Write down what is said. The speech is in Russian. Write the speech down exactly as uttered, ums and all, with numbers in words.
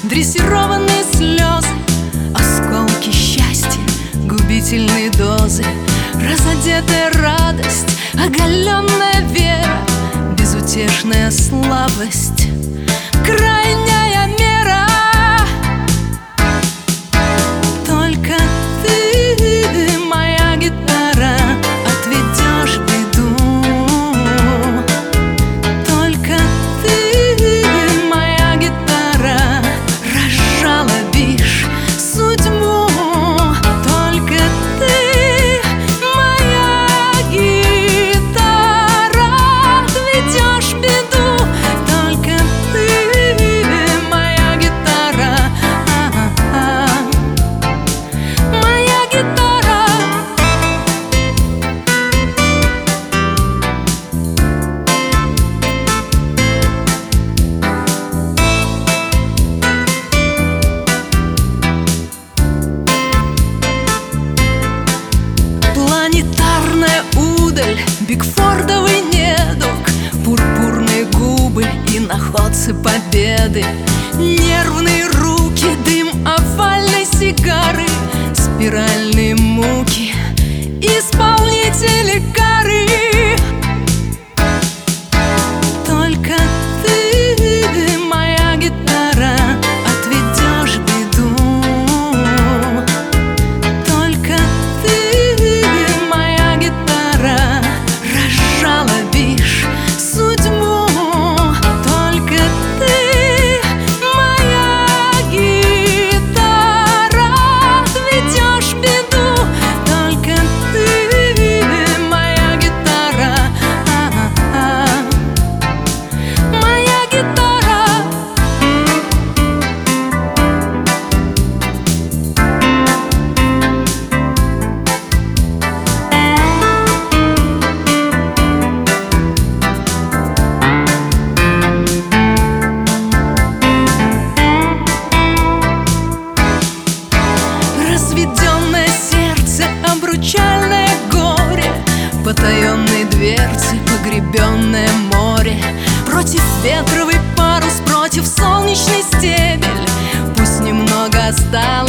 дрессированные слезы, осколки счастья, губительные дозы, разодетая радость, оголенная вера, безутешная слабость, крайняя мера. Только ты, моя гитара, отведешь беду. Только ты, моя гитара, разжалобишь судьбу. Только ты, моя гитара, отведешь беду. Только ты, моя гитара, а-а-а, моя гитара. Планетарная удаль, бигфордовый недуг, пурпурные губы и находцы победы, нервные руки, дым овальной сигары, спиральные муки, исполнители кары. Только ты, моя гитара, отведешь беду. Только ты, моя гитара, разжалобишь судьбу. Только ты, моя гитара, отведешь беду. Только ты, моя гитара, а-а-а, моя гитара. Разведенное сердце, обручальное горе, потаенные дверцы, погребенное море, против ветровый парус, против солнечный стебель. Пусть немного осталось